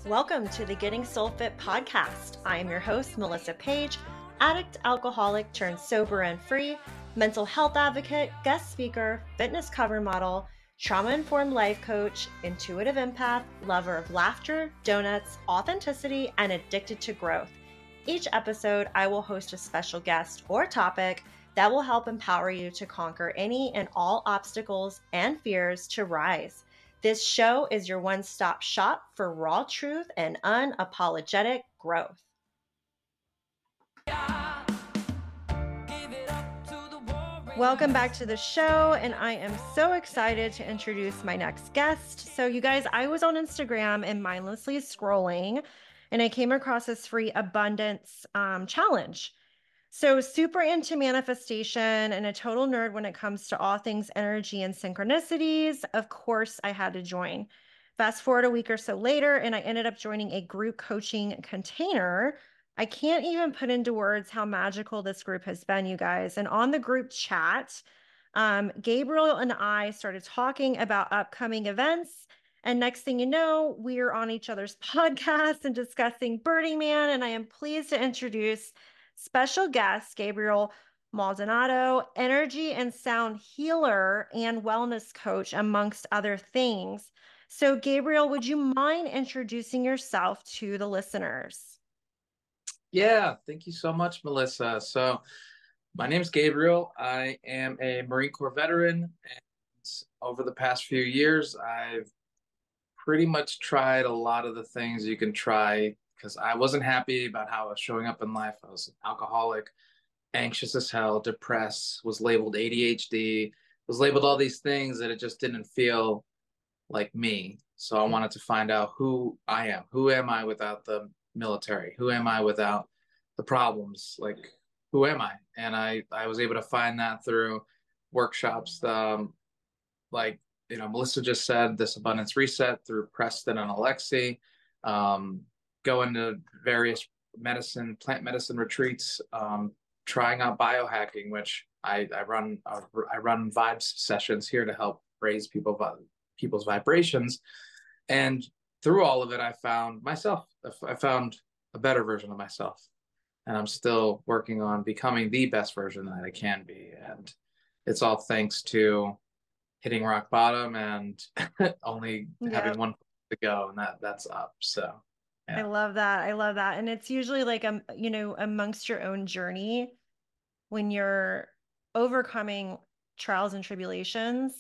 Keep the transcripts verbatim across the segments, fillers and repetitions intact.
Welcome to the Getting Soul Fit podcast. I am your host, Melissa Page, addict, alcoholic, turned sober and free, mental health advocate, guest speaker, fitness cover model, trauma-informed life coach, intuitive empath, lover of laughter, donuts, authenticity, and addicted to growth. Each episode, I will host a special guest or topic that will help empower you to conquer any and all obstacles and fears to rise. This show is your one-stop shop for raw truth and unapologetic growth. Welcome back to the show, and I am so excited to introduce my next guest. So you guys, I was on Instagram and mindlessly scrolling, and I came across this free abundance um, challenge. So super into manifestation and a total nerd when it comes to all things energy and synchronicities. Of course, I had to join. Fast forward a week or so later, and I ended up joining a group coaching container. I can't even put into words how magical this group has been, you guys. And on the group chat, um, Gabriel and I started talking about upcoming events. And next thing you know, we're on each other's podcasts and discussing Burning Man. And I am pleased to introduce special guest Gabriel Maldonado, energy and sound healer and wellness coach, amongst other things. So, Gabriel, would you mind introducing yourself to the listeners? Yeah, thank you so much, Melissa. So, my name is Gabriel. I am a Marine Corps veteran, and over the past few years, I've pretty much tried a lot of the things you can try because I wasn't happy about how I was showing up in life. I was an alcoholic, anxious as hell, depressed, was labeled A D H D, was labeled all these things that it just didn't feel like me. So I wanted to find out who I am. Who am I without the military? Who am I without the problems? Like, who am I? And I, I was able to find that through workshops, um, like, you know, Melissa just said, this abundance reset through Preston and Alexi, um, going to various medicine, plant medicine retreats, um, trying out biohacking, which I, I run, uh, I run vibes sessions here to help raise people, people's vibrations. And through all of it, I found myself, I found a better version of myself. And I'm still working on becoming the best version that I can be. And it's all thanks to hitting rock bottom and only Yeah. having one to go, and that that's up. So yeah. I love that. I love that. And it's usually like, um, you know, amongst your own journey, when you're overcoming trials and tribulations,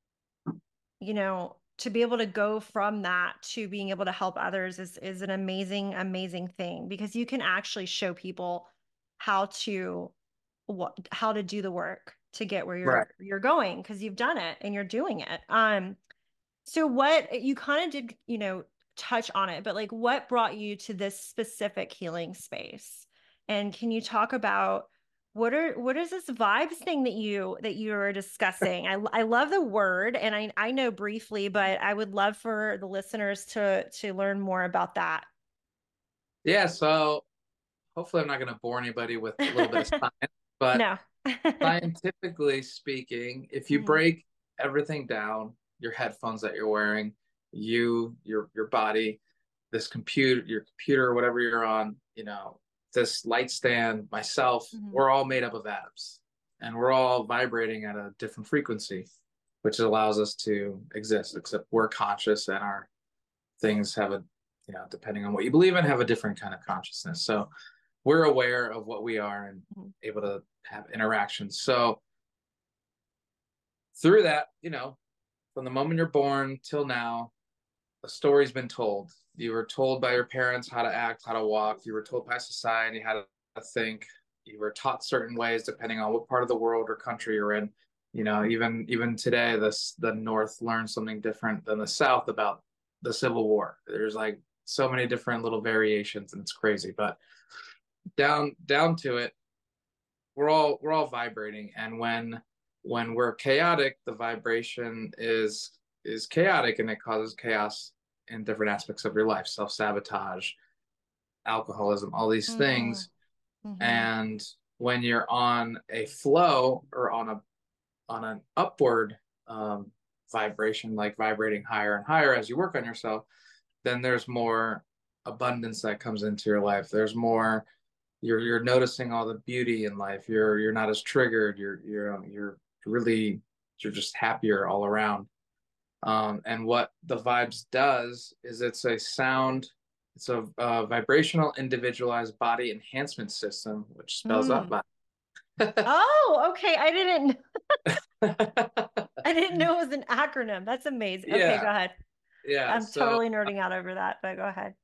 you know, to be able to go from that to being able to help others is, is an amazing, amazing thing, because you can actually show people how to, what, how to do the work to get where you're, Right. you're going, because you've done it and you're doing it. Um, so what you kind of did, you know, touch on it, but like, what brought you to this specific healing space? And can you talk about what are what is this vibes thing that you that you were discussing? I I love the word, and I I know briefly, but I would love for the listeners to to learn more about that. Yeah. So hopefully I'm not going to bore anybody with a little bit of science, but No. scientifically speaking, if you Mhm. break everything down, your headphones that you're wearing, you, your your body, this computer, your computer, whatever you're on, you know, this light stand, myself, Mhm. we're all made up of atoms, and we're all vibrating at a different frequency, which allows us to exist. Except we're conscious, and our things have a, you know, depending on what you believe in, have a different kind of consciousness. So we're aware of what we are and Mhm. able to have interactions. So through that, you know, from the moment you're born till now, a story's been told. You were told by your parents how to act, how to walk. You were told by society how to think. You were taught certain ways depending on what part of the world or country you're in. You know, even even today, this the North learns something different than the South about the Civil War. There's like so many different little variations, and it's crazy. But down down to it, we're all we're all vibrating, and when when we're chaotic, the vibration is is chaotic, and it causes chaos in different aspects of your life, self-sabotage, alcoholism, all these Mhm. things. Mhm. And when you're on a flow or on a on an upward um, vibration, like vibrating higher and higher as you work on yourself, then there's more abundance that comes into your life. There's more, you're you're noticing all the beauty in life. You're you're not as triggered. You're you're you're really you're just happier all around. Um, and what the Vibes does is it's a sound, it's a, a vibrational individualized body enhancement system, which spells out Mm. body. Oh, okay. I didn't I didn't know it was an acronym. That's amazing. Okay, go Yeah, ahead. yeah. I'm So totally nerding out over that, but go ahead.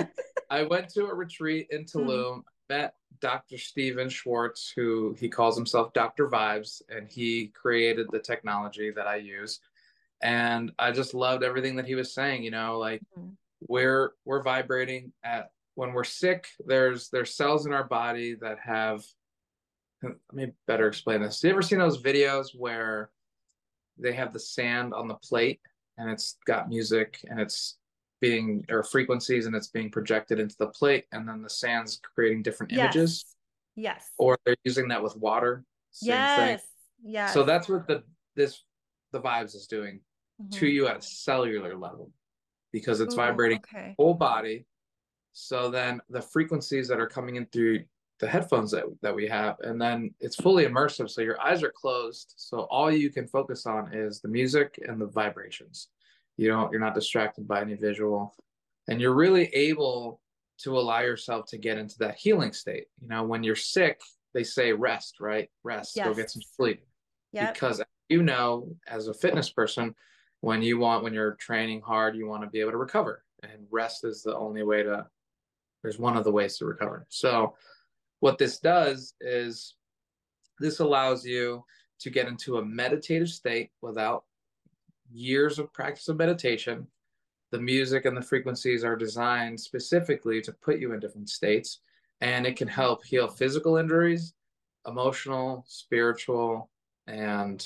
I went to a retreat in Mm. Tulum, met doctor Steven Schwartz, who he calls himself doctor Vibes, and he created the technology that I use. And I just loved everything that he was saying. You know, like Mm. we're we're vibrating at when we're sick. There's there's cells in our body that have. Let me better explain this. You ever seen those videos where they have the sand on the plate and it's got music and it's being or frequencies and it's being projected into the plate and then the sand's creating different images, Yes. Yes. or they're using that with water, same thing. Yes. Yes. So that's what the this the Vibes is doing to Hmm. you at a cellular level, because it's Ooh, vibrating okay. whole body. So then the frequencies that are coming in through the headphones that, that we have, and then it's fully immersive. So your eyes are closed. So all you can focus on is the music and the vibrations. You don't, you're not distracted by any visual. And you're really able to allow yourself to get into that healing state. You know, when you're sick, they say rest, right? Rest, go Yes. get some sleep. Yep. Because you know, as a fitness person, when you want, when you're training hard, you want to be able to recover. And rest is the only way to there's one of the ways to recover. So what this does is this allows you to get into a meditative state without years of practice of meditation. The music and the frequencies are designed specifically to put you in different states, and it can help heal physical injuries, emotional, spiritual, and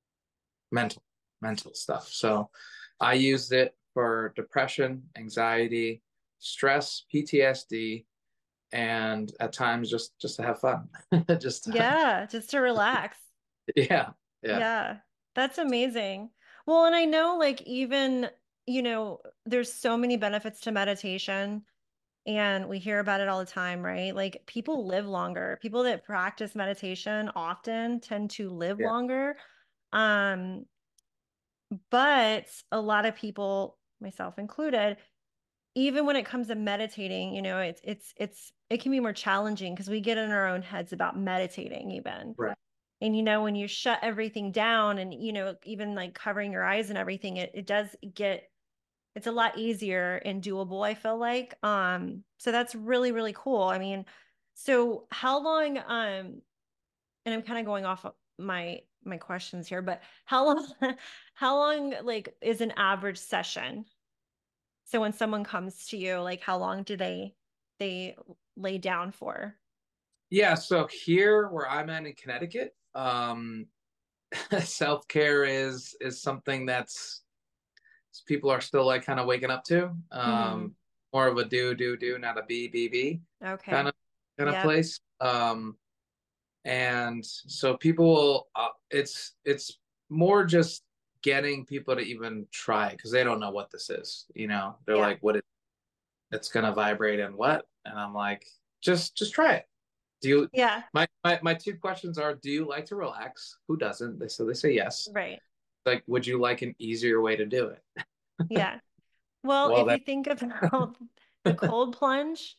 mental mental stuff. So I used it for depression, anxiety, stress, P T S D, and at times just just to have fun. just to, Yeah, just to relax. yeah, yeah, Yeah, that's amazing. Well, and I know like even, you know, there's so many benefits to meditation and we hear about it all the time, right? Like people live longer. People that practice meditation often tend to live yeah, longer. Um, but a lot of people, myself included, even when it comes to meditating, you know, it's it's it's it can be more challenging because we get in our own heads about meditating even. right. And you know, when you shut everything down and you know, even like covering your eyes and everything, it, it does get it's a lot easier and doable, I feel like. Um, so that's really, really cool. I mean, so how long, um, and I'm kind of going off of my my questions here, but how long how long like is an average session? So when someone comes to you, like how long do they they lay down for? Yeah, so here where I'm at in Connecticut, um self-care is is something that's people are still like kind of waking up to. Hmm. Um more of a do do do, not a be be be kind Okay. of kind of Yep. place. Um and so people will uh, it's it's more just getting people to even try because they don't know what this is, you know. They're Yeah. like, what is it's gonna vibrate and what? And I'm like, just just try it. Do you Yeah. my my, my two questions are, do you like to relax? Who doesn't? They so they say yes. Right. Like, would you like an easier way to do it? Yeah. Well, Well, if you that think about the cold plunge,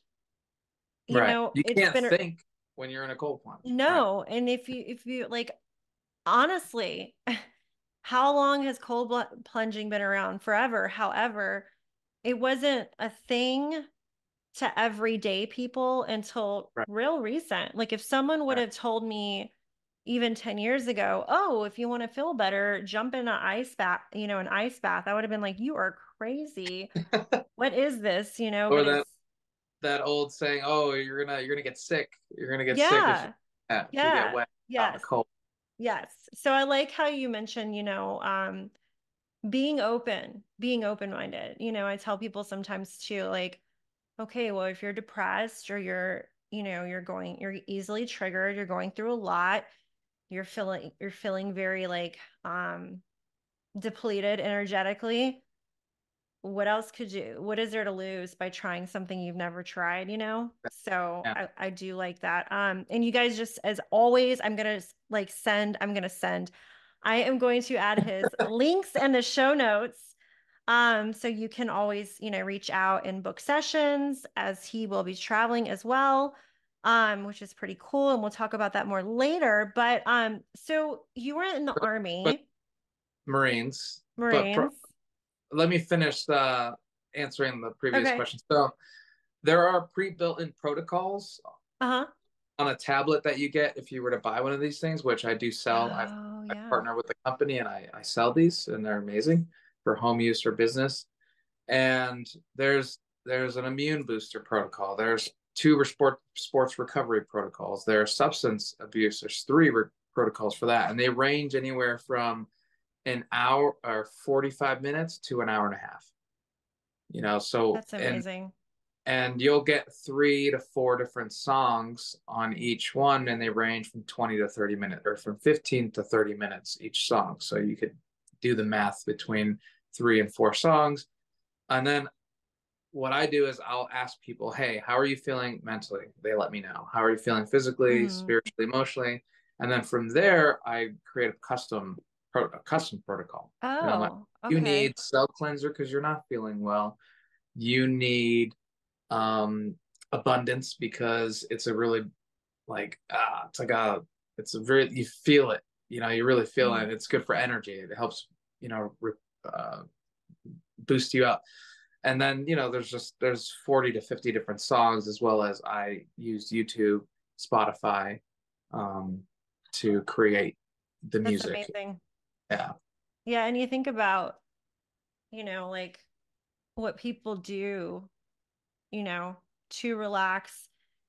you right. know, You it's can't been think when you're in a cold plunge. Right. no. And if you if you like honestly, how long has cold bl- plunging been around? Forever. However, it wasn't a thing to everyday people until Right. real recent. Like if someone would Right. have told me even ten years ago, oh, if you want to feel better, jump in an ice bath, you know, an ice bath, I would have been like, you are crazy. What is this? You know, Or but that it's that old saying, "Oh, you're gonna you're gonna get sick. You're gonna get sick if you yeah. yeah, if you get Yeah. wet out in the Yes. cold." Yes. So I like how you mentioned, you know, um, being open, being open-minded. You know, I tell people sometimes too, like, okay, well, if you're depressed or you're, you know, you're going, you're easily triggered, you're going through a lot, you're feeling, you're feeling very like um depleted energetically. what else could you, what is there to lose by trying something you've never tried, you know? So Yeah. I, I do like that. Um, and you guys just, as always, I'm going to like send, I'm going to send, I am going to add his links and the show notes. Um, so you can always, you know, reach out and book sessions as he will be traveling as well. Um, which is pretty cool. And we'll talk about that more later. But um, so you were in the But, but army, Marines, but pro- Marines. let me finish uh, answering the previous Okay. question. So there are pre-built-in protocols Uh-huh. on a tablet that you get if you were to buy one of these things, which I do sell. I've Oh, I yeah. partner with the company and I, I sell these, and they're amazing for home use or business. And there's there's an immune booster protocol. There's two sport, sports recovery protocols. There are substance abuse. There's three re- protocols for that, and they range anywhere from an hour or forty-five minutes to an hour and a half. You know, so That's and amazing. and you'll get three to four different songs on each one, and they range from twenty to thirty minutes, or from fifteen to thirty minutes each song. So you could do the math between three and four songs. And then what I do is I'll ask people, hey, how are you feeling mentally? They let me know. How are you feeling physically, Hmm. spiritually, emotionally? And then from there, I create a custom a custom protocol. You know, I'm like, Oh, you okay. need cell cleanser because you're not feeling well. You need um abundance because it's a really like ah it's like a it's a very you feel it, you know, you really feel Hmm. it. It's good for energy. It helps, you know, re, uh, boost you up. And then, you know, there's just there's forty to fifty different songs, as well as I used YouTube, Spotify, um to create the That's music. amazing. Yeah. Yeah, and you think about, you know, like what people do, you know, to relax,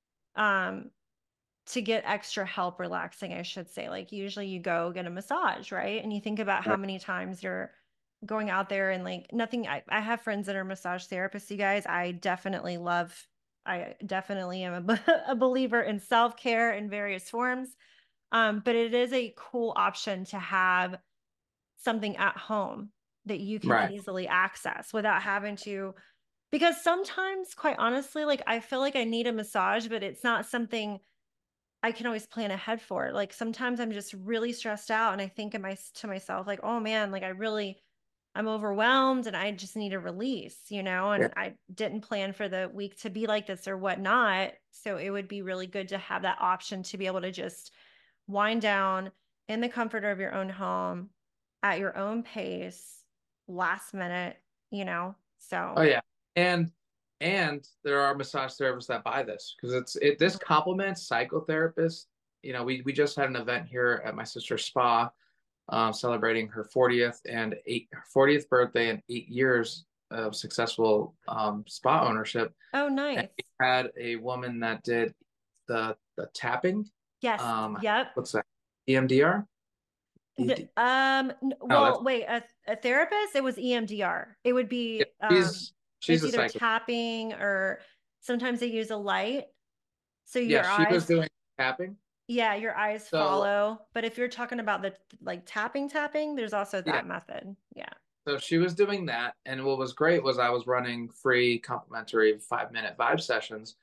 um, to get extra help relaxing, I should say. Like usually you go get a massage, right? And you think about how Right. many times you're going out there and like nothing. I, I have friends that are massage therapists, you guys. I definitely love, I definitely am a, a believer in self-care in various forms. Um, but it is a cool option to have something at home that you can Right. easily access without having to, because sometimes, quite honestly, like I feel like I need a massage, but it's not something I can always plan ahead for. Like sometimes I'm just really stressed out and I think in my to myself, like, oh man, like I really I'm overwhelmed and I just need a release, you know, Yeah. and I didn't plan for the week to be like this or whatnot. So it would be really good to have that option to be able to just wind down in the comfort of your own home at your own pace, last minute, you know. Oh So yeah. And and there are massage therapists that buy this because it's it this mhm. complements psychotherapists. You know, we we just had an event here at my sister's spa, uh, celebrating her fortieth and eight fortieth birthday and eight years of successful um, spa ownership. Oh, And nice. we had a woman that did the the tapping. Yes. Um, Yep. what's that? E M D R? The, um, No, that's well, wait, a, a therapist, it was E M D R. It would yeah, be um she's she's it's a either psycho. tapping or sometimes they use a light. So Yeah, your she was eyes, doing tapping. yeah, your eyes So follow. But if you're talking about the like tapping tapping, there's also yeah, that method. Yeah. so she was doing that, and what was great was I was running free complimentary five minute vibe sessions.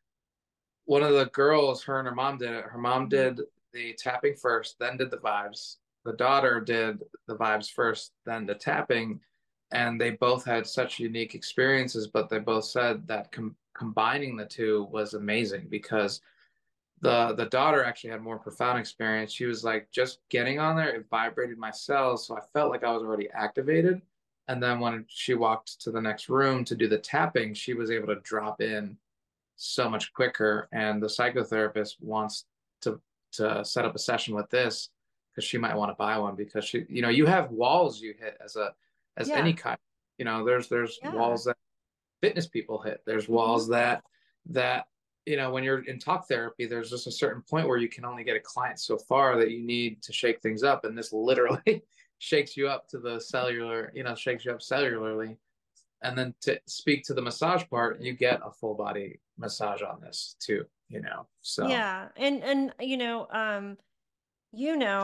One of the girls, her and her mom did it. Her mom Mhm. did the tapping first, then did the vibes. The daughter did the vibes first, then the tapping, and they both had such unique experiences. But they both said that com- combining the two was amazing because the the daughter actually had more profound experience. She was like, just getting on there, it vibrated my cells, so I felt like I was already activated. And then when she walked to the next room to do the tapping, she was able to drop in so much quicker. And the psychotherapist wants to to set up a session with this because she might want to buy one because she, you know, you have walls you hit as a as any Yeah. kind. You know, there's there's Yeah. walls that fitness people hit. There's Hmm. walls that that you know, when you're in talk therapy, there's just a certain point where you can only get a client so far that you need to shake things up, and this literally shakes you up to the cellular, you know, shakes you up cellularly. And then to speak to the massage part, you get a full body massage on this too, you know. So Yeah. And and you know, um, you know.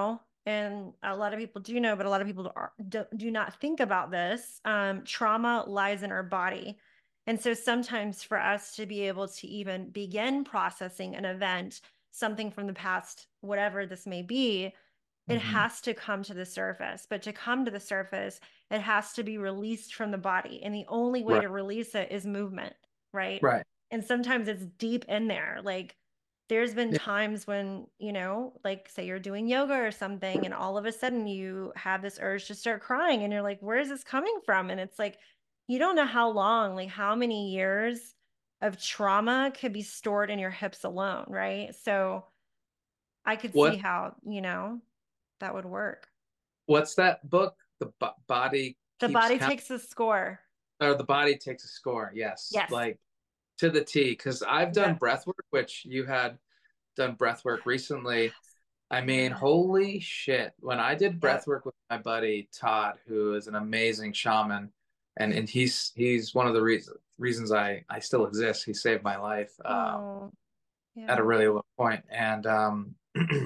and a lot of people do know, but a lot of people are, do, do not think about this. Um, trauma lies in our body. And so sometimes for us to be able to even begin processing an event, something from the past, whatever this may be, it Mm-hmm. has to come to the surface. But to come to the surface, it has to be released from the body. And the only way Right. to release it is movement, right? Right. And sometimes it's deep in there. Like there's been Yeah. times when, you know, like say you're doing yoga or something, and all of a sudden you have this urge to start crying, and you're like, where is this coming from? And it's like, you don't know how long, like how many years of trauma could be stored in your hips alone, right? So I could see What how, you know, that would work. what's that book? The B Body The Keeps body Count, takes a score. or The Body Takes a Score. Yes, Yes. like to the T. Because I've done Yep. breath work, which you had done breath work recently. I mean, Yeah. holy shit. When I did Yep. breath work with my buddy Todd, who is an amazing shaman, and and he's he's one of the reasons reasons I I still exist. He saved my life uh, Oh, at a yeah. really low point, and um,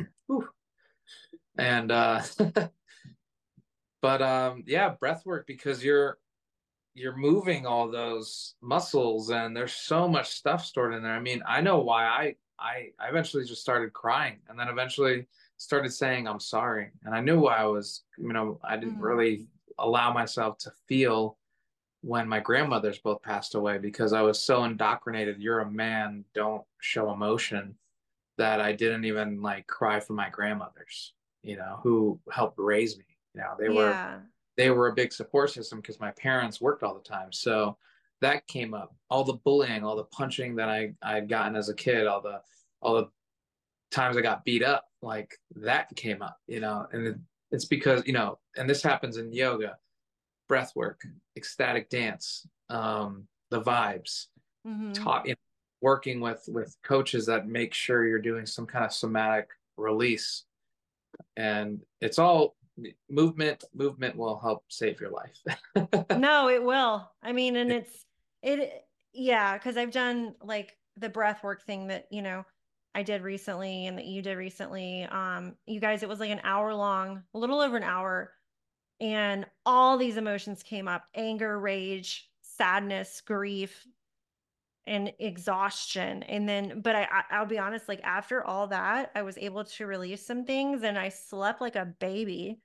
and uh, but um, yeah, breath work, because you're you're moving all those muscles, and there's so much stuff stored in there. I mean, I know why I I I eventually just started crying, and then eventually started saying I'm sorry. And I knew why I was, you know, I didn't Mhm. really allow myself to feel when my grandmothers both passed away, because I was so indoctrinated, you're a man, don't show emotion, that I didn't even like cry for my grandmothers, you know, who helped raise me. You know, they were Yeah. they were a big support system because my parents worked all the time. So that came up. All the bullying, all the punching that I I'd gotten as a kid, all the all the times I got beat up, like that came up, you know. And it, it's because, you know, and this happens in yoga, breath work, ecstatic dance, um, the vibes, Hmm. taught, you know, working with with coaches that make sure you're doing some kind of somatic release. And it's all movement. Movement will help save your life. No, it will. I mean, and it's it yeah, because I've done like the breath work thing that, you know, I did recently and that you did recently. Um, you guys, it was like an hour long, a little over an hour, and all these emotions came up: anger, rage, sadness, grief, and exhaustion. And then, but I, I I'll be honest, like after all that, I was able to release some things and I slept like a baby.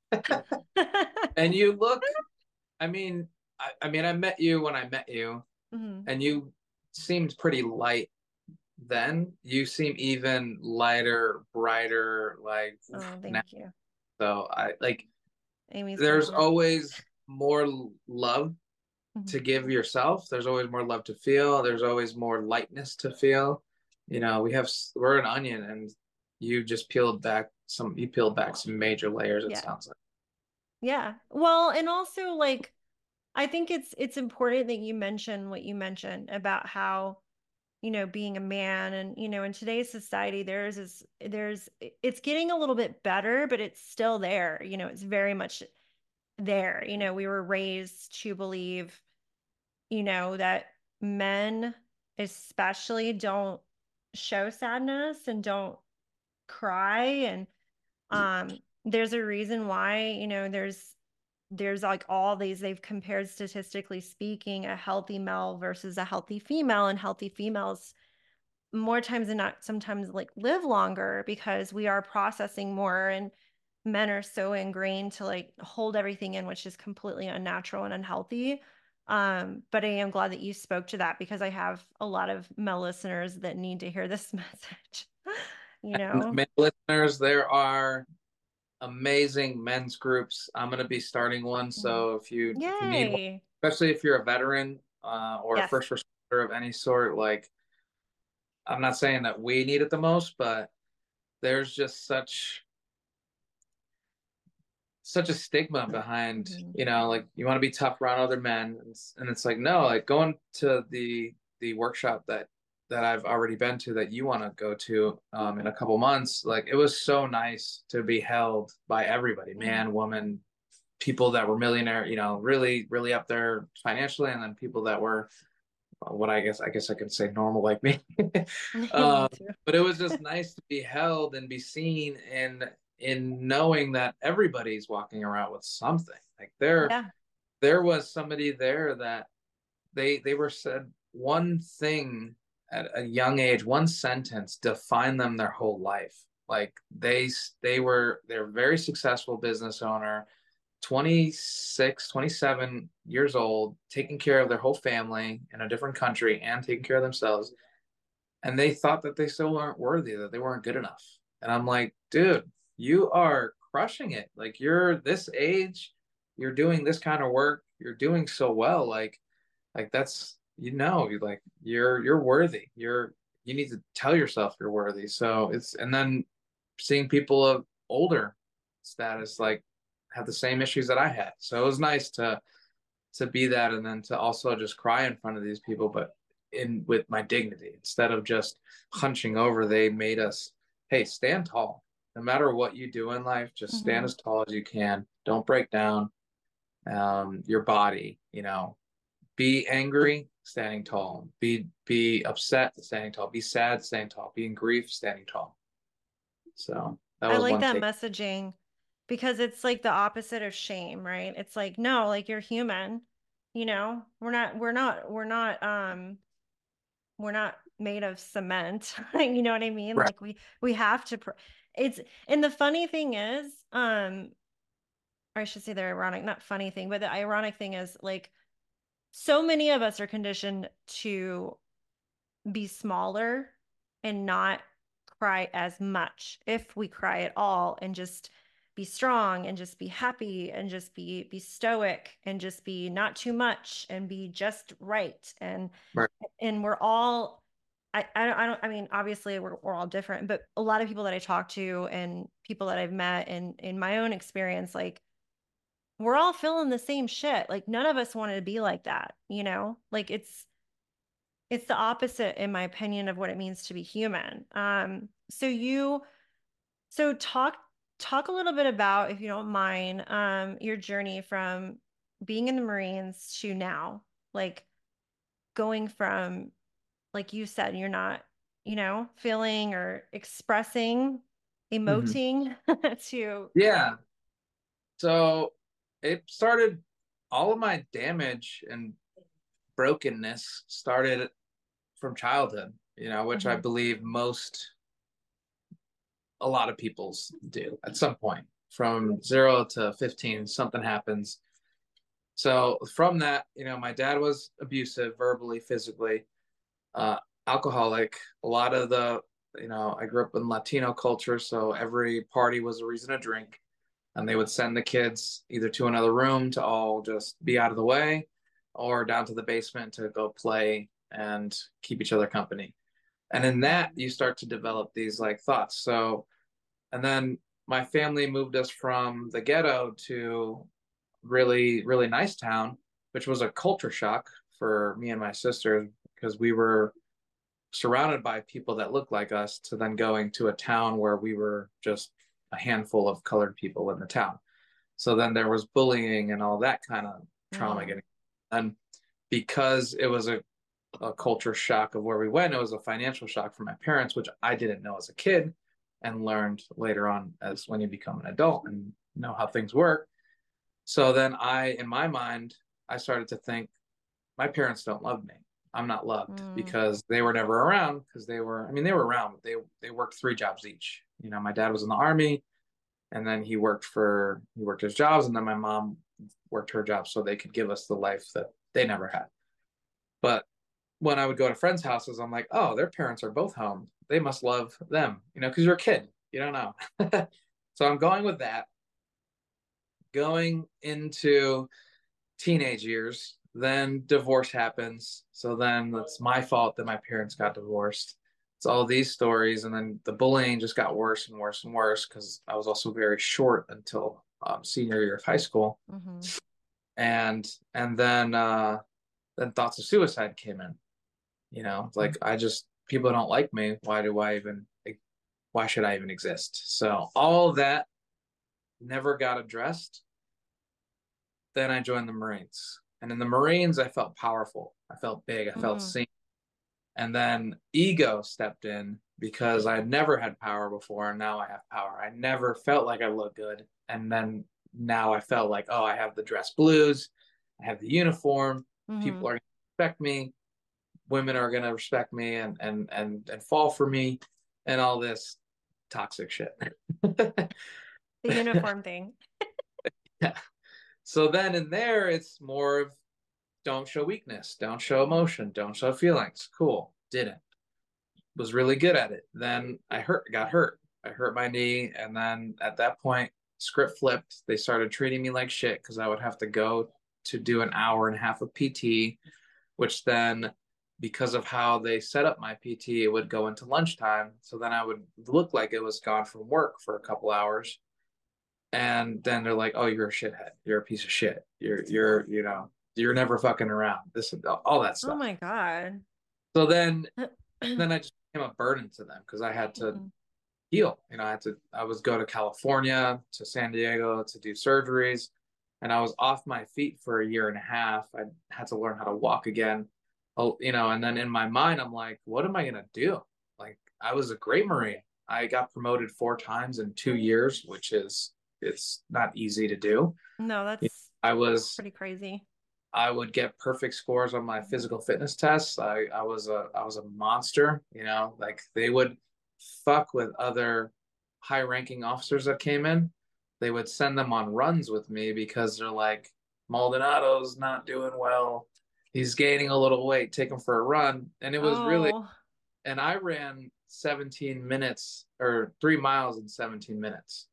And you look, I mean, I, I mean, I met you when I met you, Mhm. and you seemed pretty light then. You seem even lighter, brighter, like Oh, now. thank you. So I like, Amy's there's compliment. always more love Mhm. to give yourself. There's always more love to feel. There's always more lightness to feel. You know, we have, we're an onion, and you just peeled back some, you peeled back some major layers, it Yeah. sounds like. Yeah. Well, and also like I think it's it's important that you mention what you mentioned about how, you know, being a man, and, you know, in today's society there's is there's it's getting a little bit better, but it's still there. You know, it's very much there. You know, we were raised to believe, you know, that men especially don't show sadness and don't cry. And um there's a reason why, you know, there's there's like all these, they've compared statistically speaking a healthy male versus a healthy female, and healthy females more times than not sometimes like live longer because we are processing more, and men are so ingrained to like hold everything in, which is completely unnatural and unhealthy. Um but I am glad that you spoke to that because I have a lot of male listeners that need to hear this message. You And know. many listeners, there are amazing men's groups. I'm going to be starting one. Mhm. So if you if you need one, Yay. especially if you're a veteran uh, or a Yes. first responder of any sort, like, I'm not saying that we need it the most, but there's just such such a stigma behind, Mhm. you know, like you want to be tough around other men, and it's, and it's like, no, like going to the the workshop that that I've already been to, that you want to go to um, in a couple months, like it was so nice to be held by everybody, Mhm. man, woman, people that were millionaire, you know, really, really up there financially, and then people that were uh, what I guess I guess I could say normal like me. Me uh, too. but it was just nice to be held and be seen in in knowing that everybody's walking around with something. Like there, Yeah. there was somebody there that they they were said one thing at a young age, one sentence defined them their whole life. Like they they were they're a very successful business owner, twenty-six, twenty-seven years old, taking care of their whole family in a different country and taking care of themselves. And they thought that they still weren't worthy, that they weren't good enough. And I'm like, dude, you are crushing it. Like you're this age, you're doing this kind of work, you're doing so well. Like, like that's you know, you like you're you're worthy. You're you need to tell yourself you're worthy. So it's and then seeing people of older status like have the same issues that I had. So it was nice to to be that and then to also just cry in front of these people, but in with my dignity instead of just hunching over. They made us, hey, stand tall. No matter what you do in life, just stand Mm-hmm. as tall as you can. Don't break down um, your body. You know, be angry, standing tall. Be be upset, standing tall. Be sad, standing tall. Be in grief, standing tall. So that I was like one that take. messaging because it's like the opposite of shame, right? It's like, no, like you're human, you know, we're not, we're not, we're not, um, we're not made of cement. You know what I mean? Right. Like we, we have to, pr- it's, and the funny thing is, um, or I should say the ironic, not funny thing, but the ironic thing is like, so many of us are conditioned to be smaller and not cry as much if we cry at all and just be strong and just be happy and just be be stoic and just be not too much and be just right and Right. and we're all I, I don't I don't I mean obviously we're, we're all different, but a lot of people that I talk to and people that I've met and in my own experience, like we're all feeling the same shit. Like none of us wanted to be like that, you know? Like it's it's the opposite, in my opinion, of what it means to be human. Um, so you, so talk talk a little bit about, if you don't mind, um, your journey from being in the Marines to now, like going from, like you said, you're not, you know, feeling or expressing, Mm-hmm. emoting to, Yeah. So it started all of my damage and brokenness started from childhood, you know, which I mm-hmm, believe most, a lot of people's do at some point from zero to fifteen, something happens. So from that, you know, my dad was abusive verbally, physically, uh, alcoholic. A lot of the, you know, I grew up in Latino culture. So every party was a reason to drink. And they would send the kids either to another room to all just be out of the way or down to the basement to go play and keep each other company. And in that, you start to develop these like thoughts. So, and then my family moved us from the ghetto to really, really nice town, which was a culture shock for me and my sister because we were surrounded by people that looked like us to then going to a town where we were just a handful of colored people in the town. So then there was bullying and all that kind of trauma mm-hmm, getting. And because it was a, a culture shock of where we went, it was a financial shock for my parents, which I didn't know as a kid and learned later on as when you become an adult and know how things work. So then I, in my mind, I started to think my parents don't love me. I'm not loved mm-hmm, because they were never around because they were, I mean, they were around, but they, they worked three jobs each. You know, my dad was in the army and then he worked for, he worked his jobs and then my mom worked her job so they could give us the life that they never had. But when I would go to friends' houses, I'm like, oh, their parents are both home. They must love them, you know, because you're a kid. You don't know. So I'm going with that. Going into teenage years, then divorce happens. So then it's my fault that my parents got divorced. It's all these stories. And then the bullying just got worse and worse and worse because I was also very short until um, senior year of high school. mm-hmm, And and then uh, then thoughts of suicide came in. You know, like I just people don't like me. Why do I even why should I even exist? So all of that never got addressed. Then I joined the Marines. And in the Marines, I felt powerful. I felt big. I felt mm-hmm, seen. And then ego stepped in because I never had power before, and now I have power. I never felt like I looked good, and then now I felt like, oh, I have the dress blues, I have the uniform, Mm-hmm. people are going to respect me, women are going to respect me and and and and fall for me, and all this toxic shit. The uniform thing. Yeah. So then in there, it's more of don't show weakness, don't show emotion, don't show feelings. Cool. Didn't. Was really good at it. Then I hurt, got hurt. I hurt my knee. And then at that point, script flipped. They started treating me like shit because I would have to go to do an hour and a half of P T, which then, because of how they set up my P T, it would go into lunchtime. So then I would look like it was gone from work for a couple hours. And then they're like, oh, you're a shithead. You're a piece of shit. You're, you're, you know, you're never fucking around. This and all that Oh stuff. my God. So then, then I just became a burden to them because I had to Mm-hmm. heal. You know, I had to, I was go to California, to San Diego to do surgeries. And I was off my feet for a year and a half. I had to learn how to walk again. Oh, you know, and then in my mind, I'm like, what am I going to do? Like, I was a great Marine. I got promoted four times in two years, which is, it's not easy to do. No, that's I was, pretty crazy. I would get perfect scores on my physical fitness tests. I, I was a, I was a monster, you know, like they would fuck with other high ranking officers that came in. They would send them on runs with me because they're like, Maldonado's not doing well. He's gaining a little weight. Take him for a run. And it was really, Oh, and I ran seventeen minutes or three miles in seventeen minutes.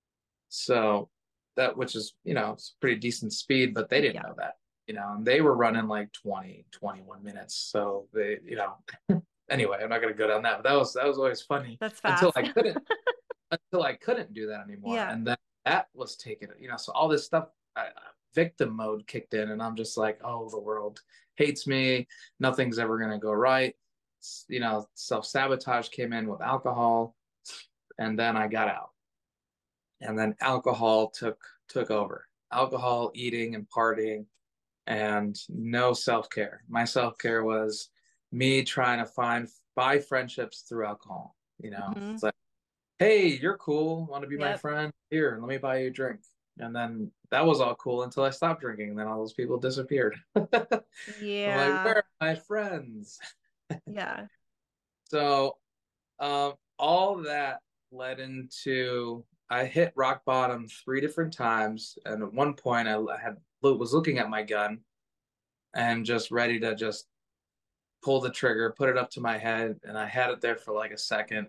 So that, which is, you know, it's pretty decent speed, but they didn't yeah. know that, you know, and they were running like twenty, twenty-one minutes. So they, you know, anyway, I'm not going to go down that, but that was, that was always funny That's until fast. I couldn't, until I couldn't do that anymore. Yeah. And then that was taken, you know, so all this stuff, I, victim mode kicked in, and I'm just like, oh, the world hates me. Nothing's ever going to go right. You know, self sabotage came in with alcohol, and then I got out, and then alcohol took took over. Alcohol, eating, and partying, and no self care. My self care was me trying to find buy friendships through alcohol. You know, Mm-hmm. it's like, hey, you're cool. Want to be my Yep. friend? Here, let me buy you a drink. And then that was all cool until I stopped drinking. And then all those people disappeared. I'm like, Yeah. where are my friends? Yeah. So um, all that led into I hit rock bottom three different times. And at one point, I had was looking at my gun and just ready to just pull the trigger, put it up to my head, and I had it there for like a second,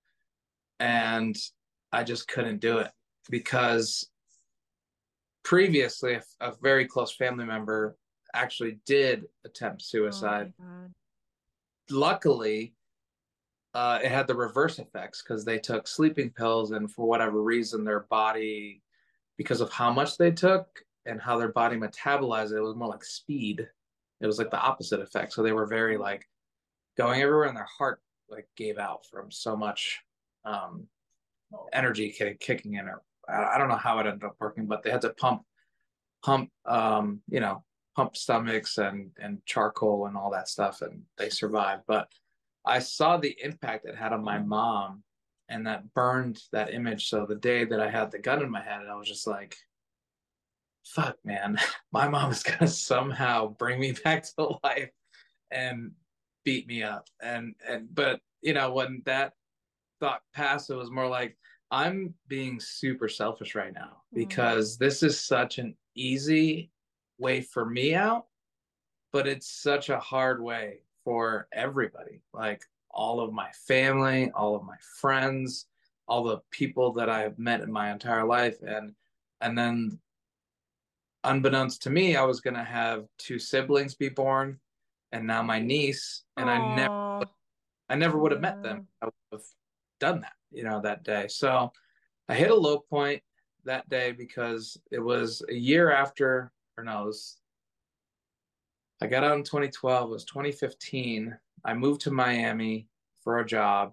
and I just couldn't do it because previously a, a very close family member actually did attempt Oh suicide. my God. Luckily, uh, it had the reverse effects because they took sleeping pills, and for whatever reason, their body, because of how much they took and how their body metabolized it, it was more like speed. It was like the opposite effect. So they were very like going everywhere, and their heart like gave out from so much um, energy kicking in. Or I don't know how it ended up working, but they had to pump pump um, you know, pump stomachs and and charcoal and all that stuff, and they survived. But I saw the impact it had on my mom, and that burned that image. So the day that I had the gun in my head, I was just like, fuck, man, my mom is gonna somehow bring me back to life and beat me up. And and but you know, when that thought passed, it was more like, I'm being super selfish right now Mm. because this is such an easy way for me out, but it's such a hard way for everybody. Like all of my family, all of my friends, all the people that I've met in my entire life. And and then unbeknownst to me, I was gonna have two siblings be born, and now my niece, and I never Oh, I never would have met them. yeah. I would have done that, you know, that day. So I hit a low point that day because it was a year after, or no, it was, I got out in twenty twelve. It was twenty fifteen. I moved to Miami for a job,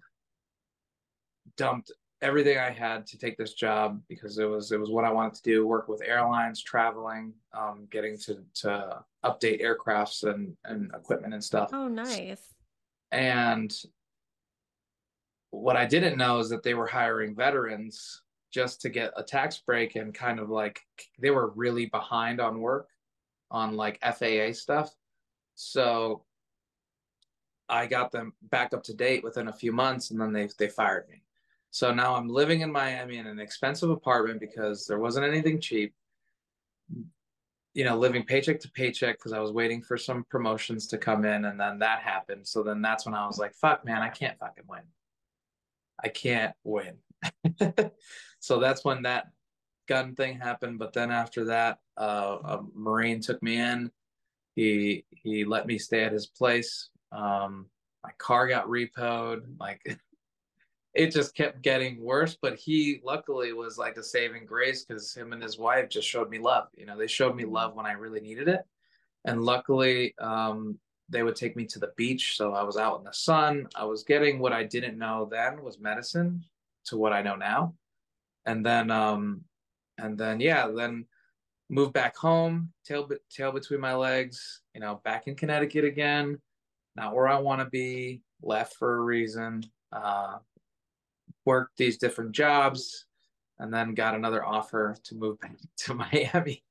dumped everything I had to take this job because it was it was what I wanted to do, work with airlines, traveling, um, getting to to update aircrafts and and equipment and stuff. Oh, nice. And what I didn't know is that they were hiring veterans just to get a tax break, and kind of like they were really behind on work on like F A A stuff. So I got them back up to date within a few months, and then they they fired me. So now I'm living in Miami in an expensive apartment because there wasn't anything cheap. You know, living paycheck to paycheck because I was waiting for some promotions to come in, and then that happened. So then that's when I was like, "Fuck, man, I can't fucking win. I can't win." So that's when that gun thing happened. But then after that, uh, a Marine took me in. He he let me stay at his place. Um, my car got repoed. Like it just kept getting worse. But he luckily was like a saving grace because him and his wife just showed me love. You know, they showed me love when I really needed it. And luckily, um, they would take me to the beach. So I was out in the sun. I was getting what I didn't know then was medicine to what I know now. And then, um, and then, yeah, then moved back home, tail, tail between my legs, you know, back in Connecticut again, not where I want to be, left for a reason, uh, worked these different jobs, and then got another offer to move back to Miami,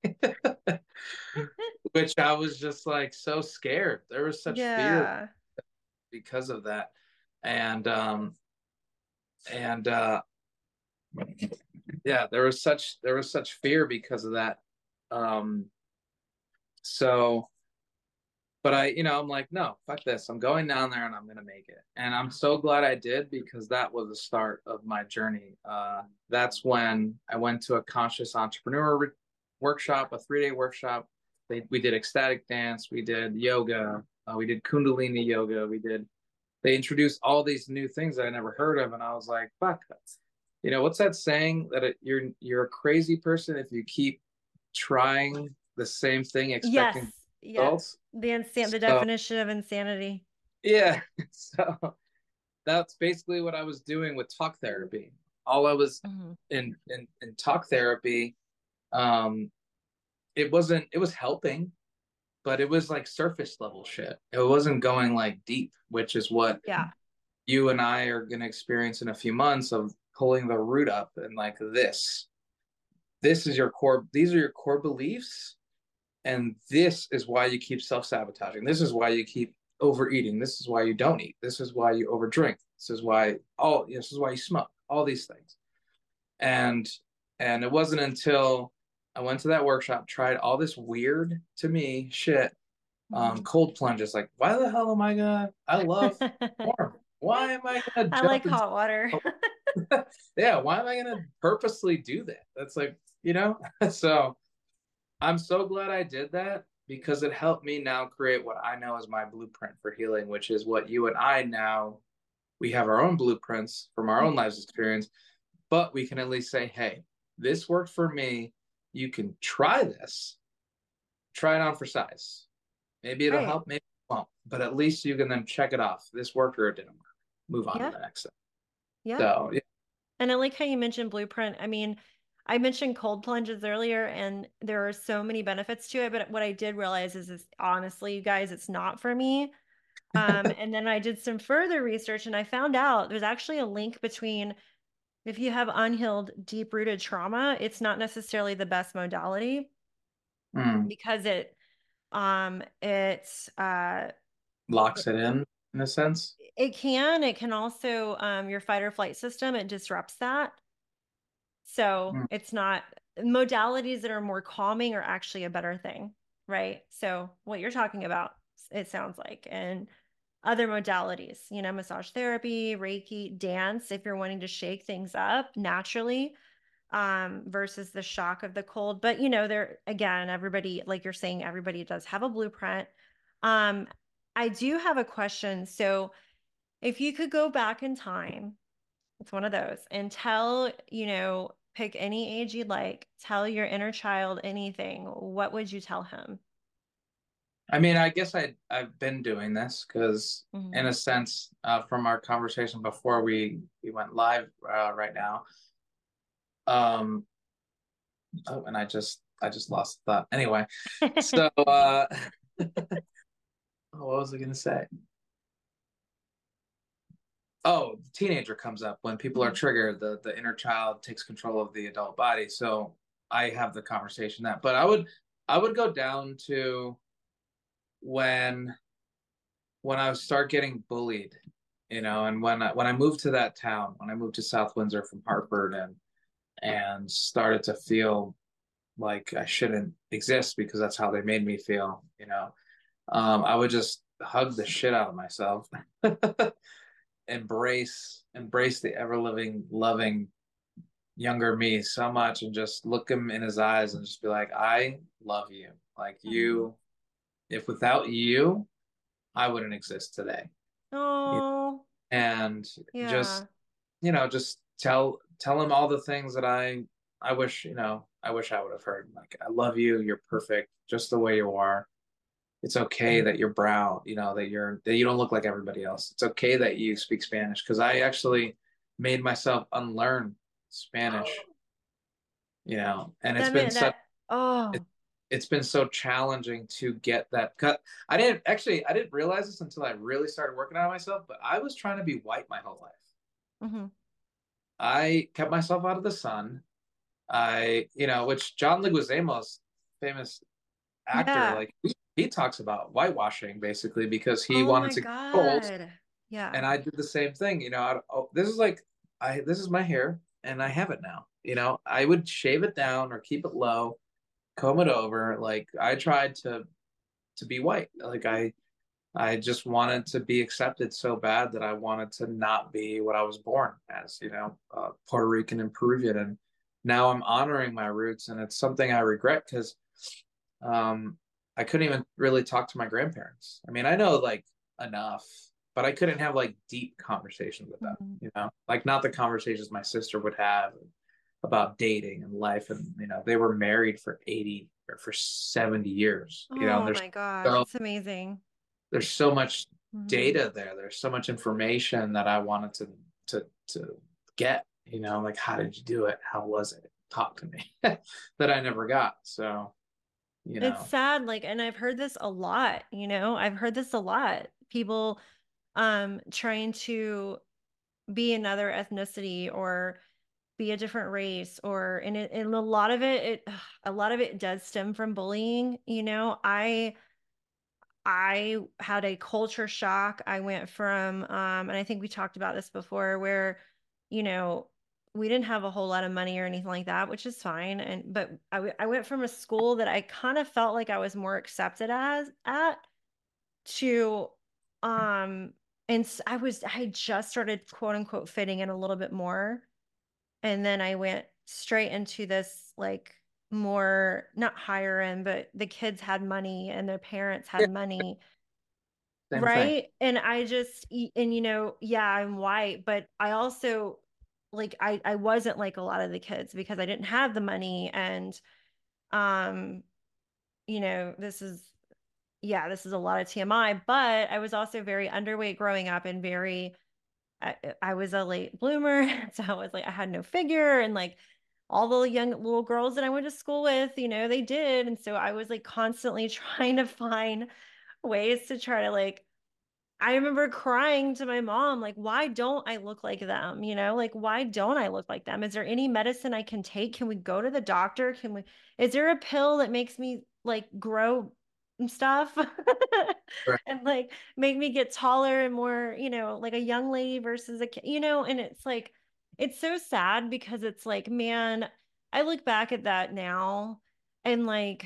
which I was just like so scared. There was such fear Yeah. because of that. And, um, and, uh, yeah, there was such, there was such fear because of that. Um, so, but I, you know, I'm like, no, fuck this. I'm going down there and I'm gonna make it. And I'm so glad I did because that was the start of my journey. Uh, that's when I went to a conscious entrepreneur re- workshop, a three day workshop. They, we did ecstatic dance, we did yoga, uh, we did Kundalini yoga, we did. They introduced all these new things that I never heard of, and I was like, fuck. You know, what's that saying that it, you're you're a crazy person if you keep trying the same thing Yes. expecting Yep. results. The insan- the So definition of insanity. yeah, so that's basically what I was doing with talk therapy. All I was Mhm. in in, in talk therapy, um, it wasn't it was helping, but it was like surface level shit. It wasn't going like deep, which is what Yeah. you and I are gonna experience in a few months of pulling the root up and like this. This is your core, these are your core beliefs, and this is why you keep self-sabotaging. This is why you keep overeating. This is why you don't eat. This is why you overdrink. This is why all this is why you smoke. All these things. And and it wasn't until I went to that workshop, tried all this weird to me shit, um, Mhm. cold plunges. Like, why the hell am I gonna? I love warm. Why am I gonna I like jump into? hot water. Yeah, why am I gonna purposely do that? That's like, you know. So I'm so glad I did that because it helped me now create what I know as my blueprint for healing, which is what you and I now, we have our own blueprints from our own lives experience, but we can at least say, hey, this worked for me. You can try this, try it on for size. Maybe it'll Right. help, maybe it won't, but at least you can then check it off. This worked or it didn't work. Move on to Yeah. the next thing. Yeah. So, yeah. And I like how you mentioned blueprint. I mean, I mentioned cold plunges earlier, and there are so many benefits to it. But what I did realize is, is honestly, you guys, it's not for me. Um, and then I did some further research, and I found out there's actually a link between if you have unhealed, deep-rooted trauma, it's not necessarily the best modality Mm. because it um it's uh Locks it in, in a sense. it can it can also um your fight or flight system, it disrupts that. So Mm. it's not modalities that are more calming are actually a better thing, right? So what you're talking about, it sounds like, and other modalities, you know, massage therapy, Reiki, dance, if you're wanting to shake things up naturally, um, versus the shock of the cold. But you know, there again, everybody, like you're saying, everybody does have a blueprint. Um, I do have a question. So if you could go back in time, it's one of those, and tell, you know, pick any age you'd like, tell your inner child anything, what would you tell him? I mean, I guess I I've been doing this because, in Mhm. a sense, uh, from our conversation before we we went live uh, right now. Um, oh, and I just I just lost the thought. Anyway, so uh, oh, what was I gonna say? Oh, the teenager comes up when people are Mhm. triggered, the the inner child takes control of the adult body. So I have the conversation that, but I would I would go down to when when I start getting bullied, you know, and when I when I moved to that town, when I moved to South Windsor from Hartford and and started to feel like I shouldn't exist because that's how they made me feel, you know. Um, I would just hug the shit out of myself, embrace embrace the ever living, loving younger me so much, and just look him in his eyes and just be like, I love you. Like Mhm. you, if without you, I wouldn't exist today. You Oh, and just yeah. you know just tell tell him all the things that i i wish you know I wish I would have heard, like, I love you, you're perfect just the way you are. It's okay that you're brown, you know, that you're that you don't look like everybody else. It's okay that you speak Spanish, because I actually made myself unlearn Spanish, you know, and it's That been meant such that, it, oh, it's been so challenging to get that cut. I didn't actually I didn't realize this until I really started working on myself, but I was trying to be white my whole life. mhm. I kept myself out of the sun. I, you know, which John Leguizamo's famous actor, Yeah. like he, he talks about whitewashing basically because he Oh wanted my to get gold, God. and Yeah. I did the same thing. You know, I, oh, this is like I this is my hair, and I have it now. You know, I would shave it down or keep it low, comb it over. Like I tried to to be white. Like I I just wanted to be accepted so bad that I wanted to not be what I was born as, you know, uh, Puerto Rican and Peruvian. And now I'm honoring my roots, and it's something I regret because um, I couldn't even really talk to my grandparents. I mean, I know like enough, but I couldn't have like deep conversations with them, Mhm. you know, like not the conversations my sister would have about dating and life. And, you know, they were married for eighty or for seventy years, you know, and Oh there's my gosh. so It's amazing. there's so much Mhm. data there. There's so much information that I wanted to to to get. You know, like how did you do it? How was it? Talk to me that I never got. So you It's know, sad, like, and I've heard this a lot, you know, I've heard this a lot. People um trying to be another ethnicity or be a different race or and it and a lot of it it a lot of it does stem from bullying, you know. I I had a culture shock. I went from um and I think we talked about this before where you know we didn't have a whole lot of money or anything like that, which is fine. And but I, w- I went from a school that I kind of felt like I was more accepted as at to um and s- I was I just started quote unquote fitting in a little bit more, and then I went straight into this like more not higher end, but the kids had money and their parents yeah, had money, same thing. right? And I just y- and you know, yeah, I'm white, but I also like I I wasn't like a lot of the kids because I didn't have the money. And um you know, this is yeah, this is a lot of T M I, but I was also very underweight growing up and very I, I was a late bloomer. So I was like, I had no figure. And like all the young little girls that I went to school with, you know, they did. And so I was like constantly trying to find ways to try to like, I remember crying to my mom, like, why don't I look like them? You know, like, why don't I look like them? Is there any medicine I can take? Can we go to the doctor? Can we, is there a pill that makes me like grow stuff Right. and like make me get taller and more, you know, like a young lady versus a kid, you know? And it's like, it's so sad because it's like, man, I look back at that now and like,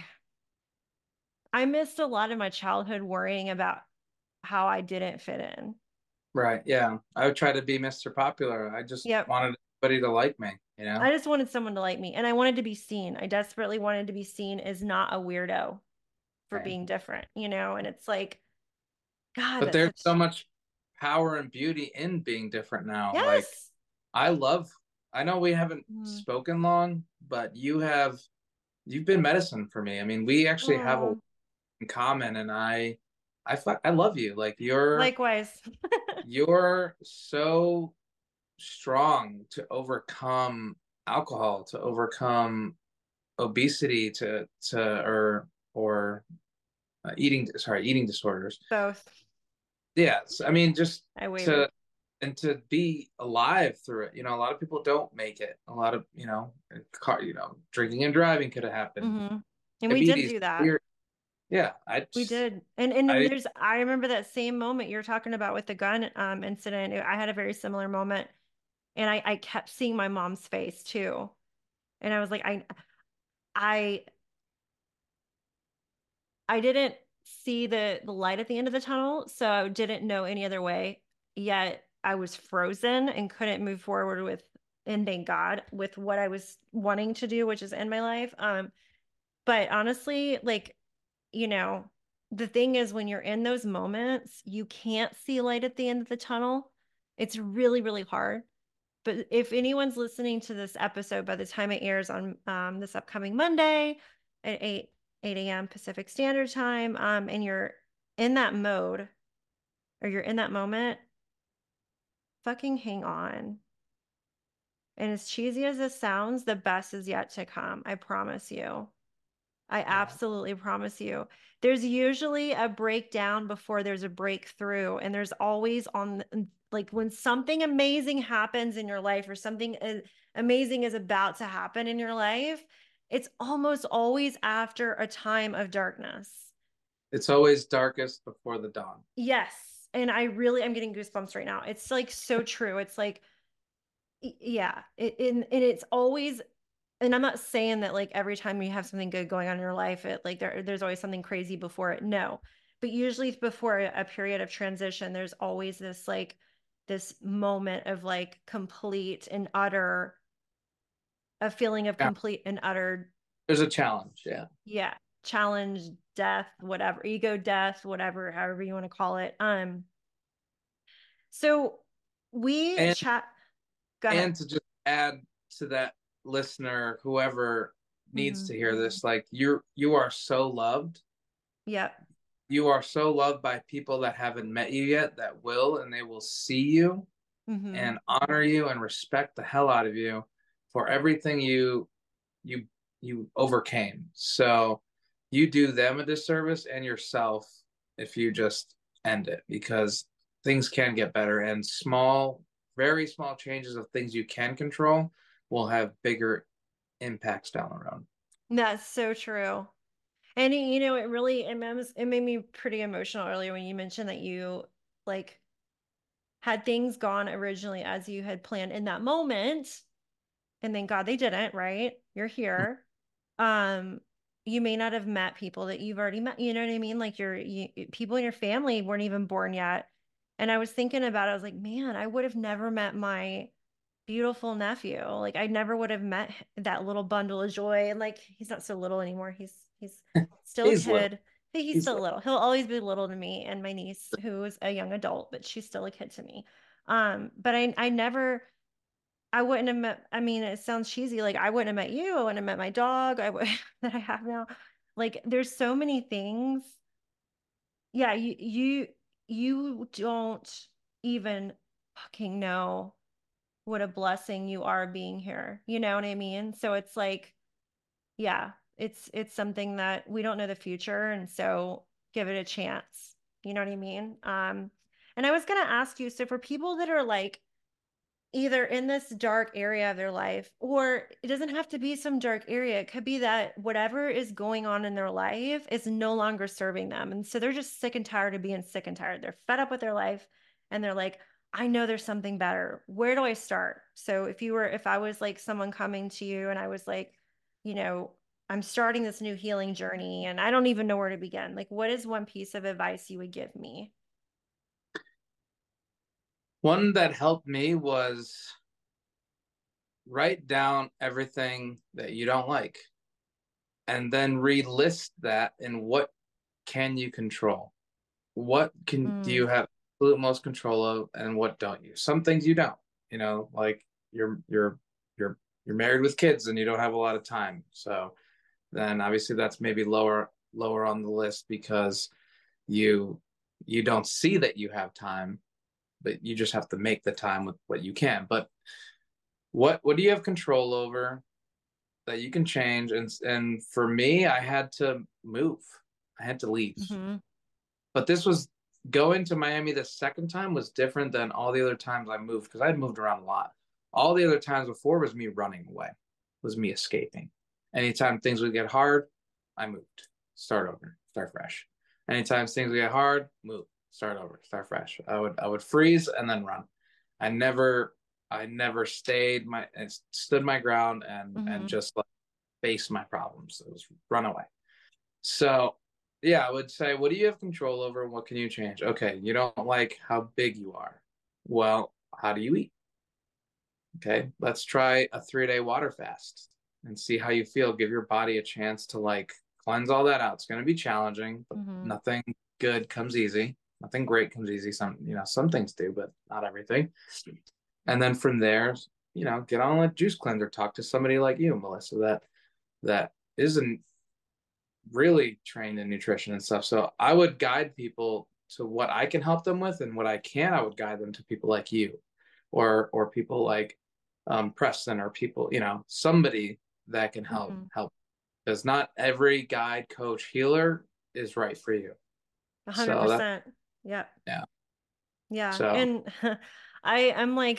I missed a lot of my childhood worrying about how I didn't fit in. Right. Yeah. I would try to be Mister Popular. I just Yep. wanted everybody to like me, you I know? just wanted someone to like me and I wanted to be seen. I desperately wanted to be seen as not a weirdo for Right. being different, you know? And it's like, God, But that's there's so such, much power and beauty in being different now. Like yes. I love I know we haven't Mm. spoken long, but you have you've been medicine for me. I mean, we actually have a lot Oh, in common, and I I I love you. Like you're likewise. you're so strong to overcome alcohol, to overcome obesity, to to or or uh, eating sorry eating disorders. Both. Yes, I mean just I to wavered. and to be alive through it. You know, a lot of people don't make it. A lot of, you know, car, you know, drinking and driving could have happened. Mm-hmm. And we did Diabetes, do that. weird. Yeah, I We just, did. And and then I there's I remember that same moment you're talking about with the gun um incident. I had a very similar moment, and I I kept seeing my mom's face too. And I was like, I I I didn't see the the light at the end of the tunnel, so I didn't know any other way. Yet I was frozen and couldn't move forward with, and thank God, with what I was wanting to do, which is end my life. Um, but honestly, like, you know, the thing is when you're in those moments, you can't see light at the end of the tunnel. It's really, really hard. But if anyone's listening to this episode by the time it airs on um, this upcoming Monday at eight eight a m Pacific Standard Time, um, and you're in that mode or you're in that moment, fucking hang on. And as cheesy as this sounds, the best is yet to come. I promise you. I yeah, absolutely promise you. There's usually a breakdown before there's a breakthrough, and there's always on like when something amazing happens in your life or something amazing is about to happen in your life, it's almost always after a time of darkness. it's always darkest before the dawn. Yes. And I really am getting goosebumps right now. It's like so true. It's like, yeah, it, and, and it's always, and I'm not saying that like every time you have something good going on in your life, it like there, there's always something crazy before it. No, but usually before a, a period of transition, there's always this like this moment of like complete and utter, a feeling of Yeah, complete and utter, there's a challenge. Yeah. yeah, challenge, death, whatever, ego death, whatever, however you want to call it. Um, so we And chat. Go ahead. and to just add to that, listener, whoever needs Mm-hmm. to hear this, like you're you are so loved. Yep. You are so loved by people that haven't met you yet, that will, and they will see you Mm-hmm. and honor you and respect the hell out of you for everything you you you overcame. So you do them a disservice and yourself if you just end it, because things can get better, and small, very small changes of things you can control will have bigger impacts down the road. That's so true. And you know, it really it made, it made me pretty emotional earlier when you mentioned that you like had things gone originally as you had planned in that moment, and thank God they didn't, right? You're here. Um, you may not have met people that you've already met, you know what I mean? Like your you, people in your family weren't even born yet. And I was thinking about it, I was like, man, I would have never met my beautiful nephew. Like I never would have met that little bundle of joy. And like he's not so little anymore. He's he's still a He's little. kid. Hey, he's He's still little. little. He'll always be little to me and my niece, who's a young adult, but she's still a kid to me. Um, but I I never I wouldn't have met, I mean, it sounds cheesy. Like I wouldn't have met you. I wouldn't have met my dog. I would that I have now. Like there's so many things. Yeah, you you you don't even fucking know what a blessing you are being here. You know what I mean? So it's like, yeah, it's it's something that we don't know the future, and so give it a chance. You know what I mean? Um, and I was gonna ask you, so for people that are like either in this dark area of their life, or it doesn't have to be some dark area. It could be that whatever is going on in their life is no longer serving them. And so they're just sick and tired of being sick and tired. They're fed up with their life and they're like, I know there's something better. Where do I start? So if you were, if I was like someone coming to you and I was like, you know, I'm starting this new healing journey and I don't even know where to begin. Like, what is one piece of advice you would give me? One that helped me was write down everything that you don't like and then relist that in what can you control? What can do Mm, you have absolute most control of, and what don't you? Some things you don't. You know, like you're you're you're you're married with kids and you don't have a lot of time. So then obviously that's maybe lower lower on the list because you you don't see that you have time, but you just have to make the time with what you can. But what what do you have control over that you can change? And and for me, I had to move. I had to leave. hmm But this was going to Miami the second time was different than all the other times I moved because I had moved around a lot. All the other times before was me running away, was me escaping. Anytime things would get hard, I moved, start over, start fresh. Anytime things would get hard, move, start over, start fresh. I would I would freeze and then run. I never I never stayed my and stood my ground and Mm-hmm. and just like face my problems. It was run away. So yeah, I would say, what do you have control over and what can you change? Okay, you don't like how big you are. Well, how do you eat? Okay, let's try a three day water fast and see how you feel. Give your body a chance to like cleanse all that out. It's going to be challenging, but Mm-hmm. nothing good comes easy. Nothing great comes easy. Some, you know, some things do, but not everything. And then from there, you know, get on a juice cleanser. Talk to somebody like you, Melissa, that that isn't really trained in nutrition and stuff. So I would guide people to what I can help them with, and what I can, I would guide them to people like you, or or people like um, Preston, or people, you know, somebody that can help Mm-hmm. help. Because not every guide, coach, healer is right for you. A hundred So that, percent. Yeah. yeah. Yeah. So And I I'm like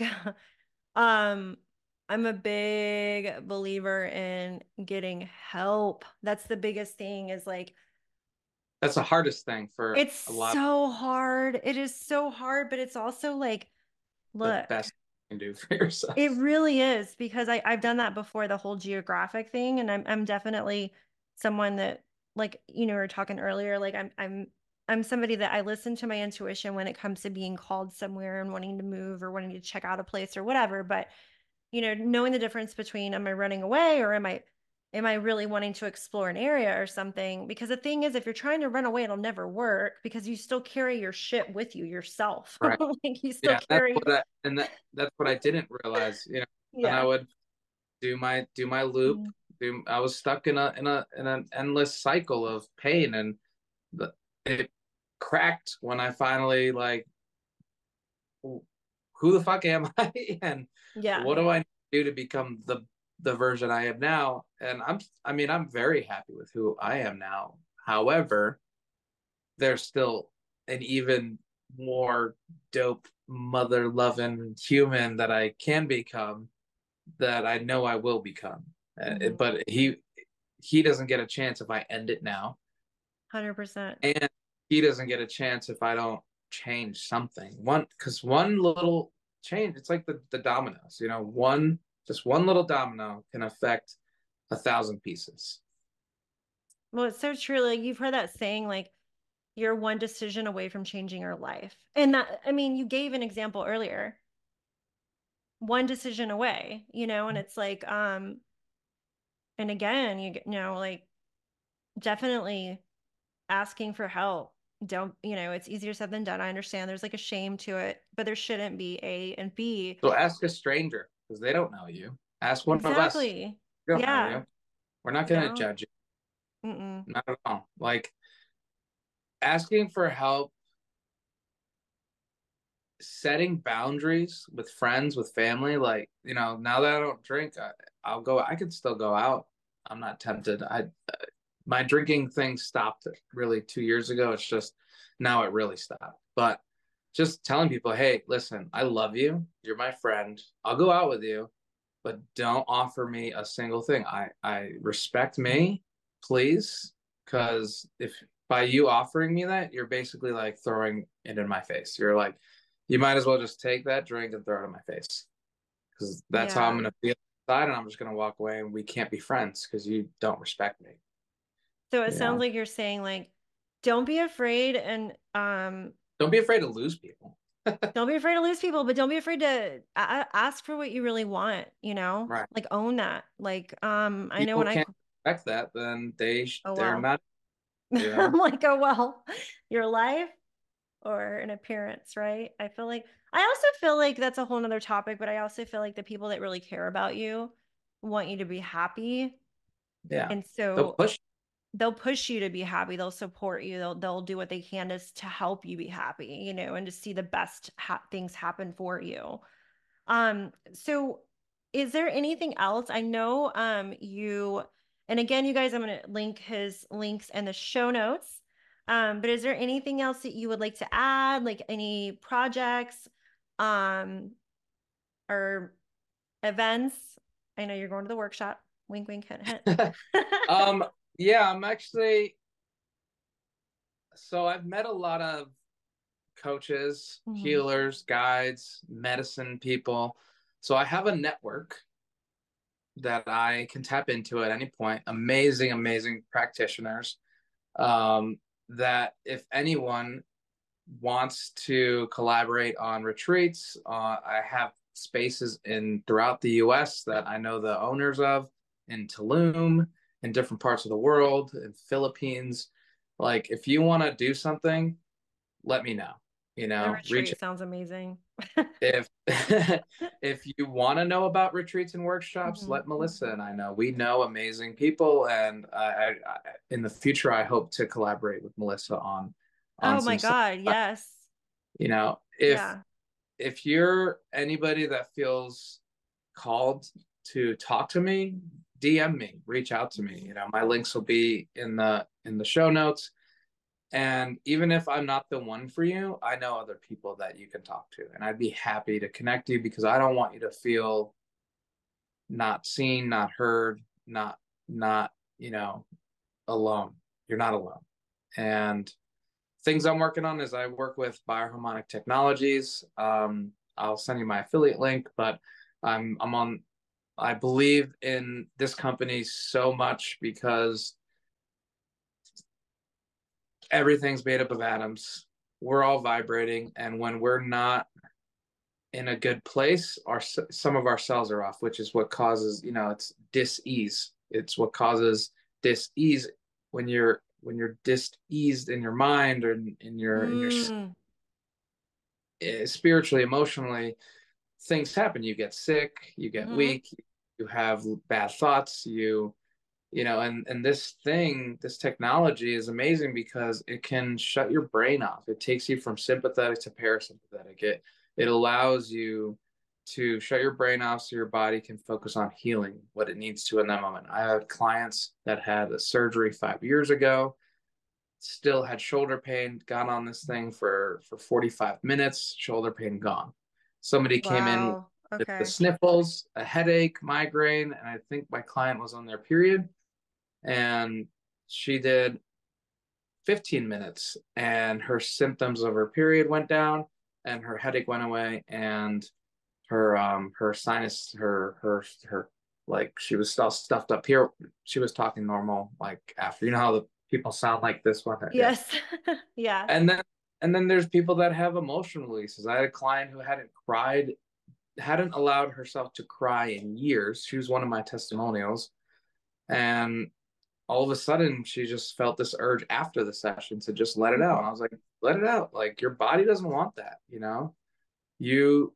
um I'm a big believer in getting help. That's the biggest thing is like that's the hardest thing for it's a lot of so hard. It is so hard, but it's also like, the look, best you can do for yourself. it really is because I, I've done that before, the whole geographic thing. And I'm I'm definitely someone that like, you know, we were talking earlier, like I'm I'm I'm somebody that I listen to my intuition when it comes to being called somewhere and wanting to move or wanting to check out a place or whatever. But you know, knowing the difference between am I running away or am I am I really wanting to explore an area or something? Because the thing is, if you're trying to run away, it'll never work because you still carry your shit with you yourself. Right. Like you still Yeah, that's carry. what I and that that's what I didn't realize, you know. And I Yeah. would do my do my loop. Mm. Do I was stuck in a in a in an endless cycle of pain, and the, it cracked when I finally like, who the fuck am I, and Yeah. what do I do to become the the version I am now? And I'm I mean I'm very happy with who I am now. However, there's still an even more dope mother loving human that I can become, that I know I will become. Uh, Mm-hmm. but he he doesn't get a chance if I end it now, one hundred percent. and he doesn't get a chance if I don't change something. One, because one little change, it's like the the dominoes. You know, one just one little domino can affect a thousand pieces. Well, it's so true. Like you've heard that saying, like you're one decision away from changing your life. And that, I mean, you gave an example earlier, one decision away, you know, and it's like, um, and again, you, you know, like definitely asking for help. Don't, you know, it's easier said than done. I understand there's like a shame to it, but there shouldn't be. A and B. So ask a stranger because they don't know you. Ask one of us. Exactly. We don't know Yeah. you. We're not You going to know? judge you. Mm-mm. Not at all. Like, asking for help, setting boundaries with friends, with family. Like, you know, now that I don't drink, I, I'll go. I could still go out. I'm not tempted. I My drinking thing stopped really two years ago. It's just now it really stopped. But just telling people, hey, listen, I love you. You're my friend. I'll go out with you, but don't offer me a single thing. I I respect me, please, because if by you offering me that, you're basically like throwing it in my face. You're like, you might as well just take that drink and throw it in my face, because that's how I'm Yeah. gonna feel inside, and I'm just gonna walk away, and we can't be friends because you don't respect me. So it You sounds know, like you're saying like, don't be afraid and um don't be afraid to lose people. don't be afraid to lose people, but don't be afraid to a- ask for what you really want, you know? Right. Like own that. Like um I know People when I can't expect that, then they oh they're well. not. You I'm know, like, oh well, your life or an appearance, right? I feel like I also feel like that's a whole nother topic, but I also feel like the people that really care about you want you to be happy. yeah, And they'll so push. they'll push you to be happy. They'll support you. They'll they'll do what they can to to help you be happy, you know, and to see the best ha- things happen for you. Um, so is there anything else? I know um you and again, you guys, I'm gonna link his links in the show notes. Um, but is there anything else that you would like to add, like any projects, um, or events? I know you're going to the workshop. Wink, wink, hint, hint. um, yeah, I'm actually, so I've met a lot of coaches, Mhm. healers, guides, medicine people. So I have a network that I can tap into at any point. Amazing, amazing practitioners. Um, that if anyone wants to collaborate on retreats, uh, I have spaces in throughout the U S that I know the owners of, in Tulum, in different parts of the world, in Philippines. Like, if you want to do something, let me know. You The know, reach retreat sounds amazing. if if you want to know about retreats and workshops, Mhm. let Melissa and I know. We know amazing people, and I, I, I in the future I hope to collaborate with Melissa on on Oh my some stuff. God, yes. You know, if Yeah. if you're anybody that feels called to talk to me, D M me, reach out to me. Mhm. You know, my links will be in the in the show notes. And even if I'm not the one for you, I know other people that you can talk to. And I'd be happy to connect you because I don't want you to feel not seen, not heard, not, not, you know, alone. You're not alone. And things I'm working on is I work with Bioharmonic Technologies. Um, I'll send you my affiliate link, but I'm I'm on I believe in this company so much because everything's made up of atoms. We're all vibrating, and when we're not in a good place, our some of our cells are off, which is what causes, you know, it's dis-ease. It's what causes dis-ease when you're when you're dis-eased in your mind or in, in your in your Mm. uh, spiritually, emotionally, things happen. You get sick, you get Hmm. weak, you have bad thoughts, you you know, and and this thing, this technology is amazing because it can shut your brain off. It takes you from sympathetic to parasympathetic. It it allows you to shut your brain off so your body can focus on healing what it needs to in that moment. I had clients that had a surgery five years ago, still had shoulder pain, got on this thing for for forty-five minutes, shoulder pain gone. Somebody came in Wow. with the Okay. sniffles, a headache, migraine, and I think my client was on their period, and she did fifteen minutes and her symptoms of her period went down and her headache went away and her um her sinus her her her like she was still stuffed up here. She was talking normal like after, you know how the people sound like this one. Yeah. Yes. Yeah. And then and then there's people that have emotional releases. I had a client who hadn't cried, hadn't allowed herself to cry in years. She was one of my testimonials, and all of a sudden she just felt this urge after the session to just let it out. And I was like, let it out. Like, your body doesn't want that, you know? You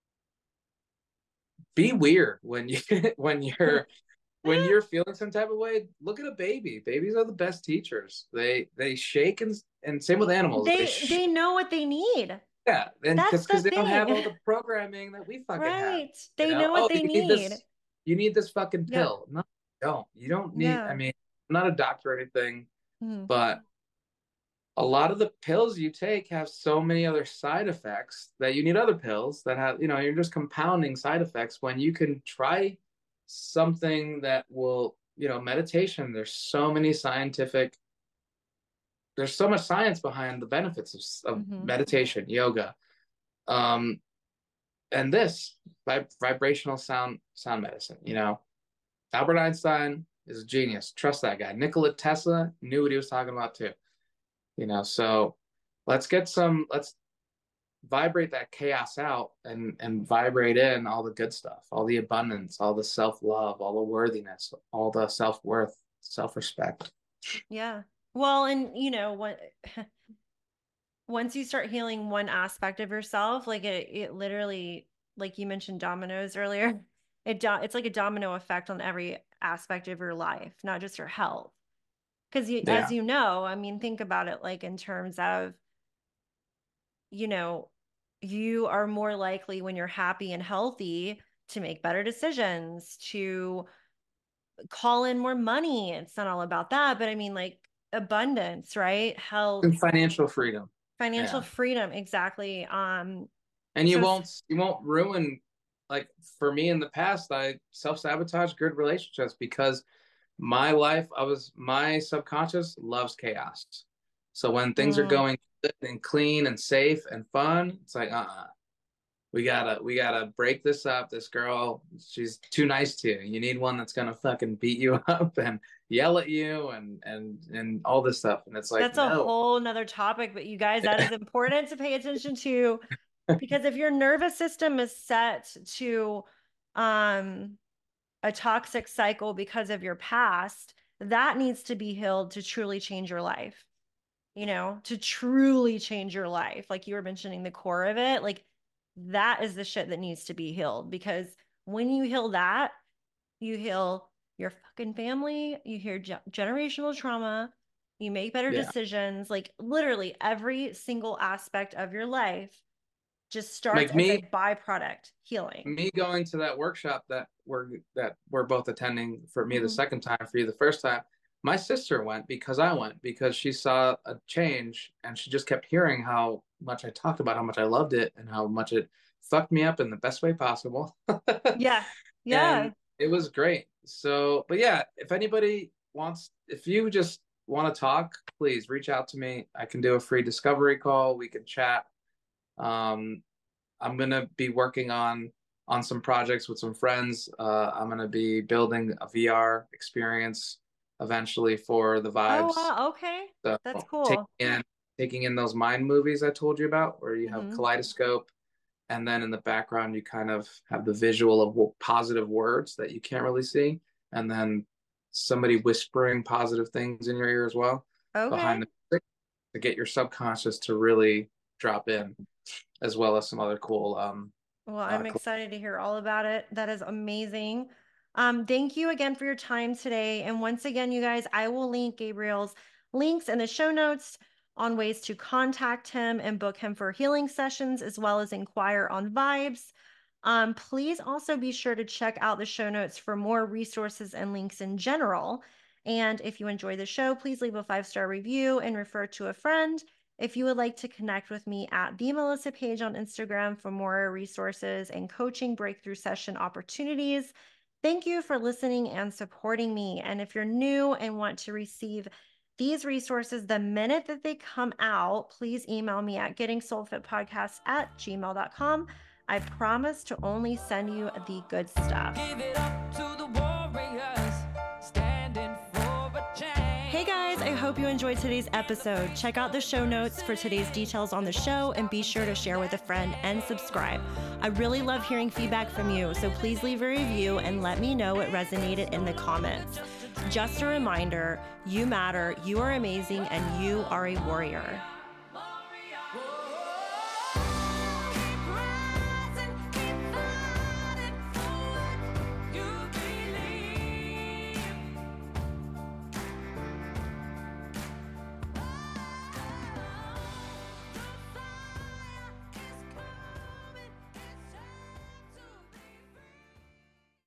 be weird when you when you're when you're feeling some type of way. Look at a baby. Babies are the best teachers. They they shake, and and same with animals. They They sh- they know what they need. yeah, and That's because the because they don't have thing. all the programming that we fucking have. Right. You They know, know what oh, they you need need. this, you need this fucking Yeah. pill. No, you don't. You don't need. I Yeah. mean, I'm not a doctor or anything, Mhm. but a lot of the pills you take have so many other side effects that you need other pills that have, you know, you're just compounding side effects when you can try something that will, you know, meditation. There's so many scientific, there's so much science behind the benefits of, of Mhm. meditation, yoga, um, and this vib- vibrational sound, sound medicine. You know, Albert Einstein is a genius. Trust that guy. Nikola Tesla knew what he was talking about too. You know, so let's get some, let's vibrate that chaos out and and vibrate in all the good stuff, all the abundance, all the self-love, all the worthiness, all the self-worth, self-respect. Yeah. Well, and you know, what once you start healing one aspect of yourself, like it it literally, like you mentioned dominoes earlier, it do, it's like a domino effect on every aspect of your life, not just your health. Because you, as Yeah. you know, I mean, think about it like in terms of, you know, you are more likely when you're happy and healthy to make better decisions, to call in more money. It's not all about that, but I mean, like, abundance, right? Health and financial freedom. financial Yeah. freedom. Exactly. Um, And you so won't you won't ruin, like for me in the past, I self-sabotage good relationships because my life, I was my subconscious loves chaos. So when things are mm, going good and clean and safe and fun, it's like, uh-uh. We gotta we gotta break this up. This girl, she's too nice to you. You need one that's gonna fucking beat you up and yell at you and and and all this stuff. And it's like, that's a no. whole nother topic, but you guys, that is important to pay attention to, because if your nervous system is set to um a toxic cycle because of your past, that needs to be healed to truly change your life, you know, to truly change your life. Like you were mentioning the core of it, like that is the shit that needs to be healed, because when you heal that, you heal your fucking family, you heal ge- generational trauma, you make better Yeah. decisions. Like literally every single aspect of your life just starts Like as a me, byproduct healing. me going to that workshop that we're that we're both attending, for me the Mm-hmm. second time, for you the first time. My sister went because I went, because she saw a change and she just kept hearing how much I talked about how much I loved it and how much it fucked me up in the best way possible. Yeah. And Yeah. it was great. So, but yeah, if anybody wants, if you just want to talk, please reach out to me. I can do a free discovery call. We can chat. Um, I'm gonna be working on on some projects with some friends. Uh, I'm gonna be building a V R experience eventually for the Oh, vibes. wow. Okay. So That's taking cool. in taking in those mind movies I told you about, where you have Mm-hmm. kaleidoscope, and then in the background you kind of have the visual of positive words that you can't really see, and then somebody whispering positive things in your ear as well Okay. behind the music, to get your subconscious to really drop in, as well as some other cool um Well, uh I'm excited to hear all about it. That is amazing. Um, thank you again for your time today. And once again, you guys, I will link Gabriel's links in the show notes on ways to contact him and book him for healing sessions, as well as inquire on vibes. Um, please also be sure to check out the show notes for more resources and links in general. And if you enjoy the show, please leave a five-star review and refer to a friend. If you would like to connect with me at the Melissa Page on Instagram for more resources and coaching breakthrough session opportunities. Thank you for listening and supporting me. And if you're new and want to receive these resources the minute that they come out, please email me at getting soul fit podcast at gmail dot com. I promise to only send you the good stuff. Give it up to the warriors, standing for a change. Hey guys, I hope you enjoyed today's episode. Check out the show notes for today's details on the show and be sure to share with a friend and subscribe. I really love hearing feedback from you, so please leave a review and let me know what resonated in the comments. Just a reminder, you matter, you are amazing, and you are a warrior.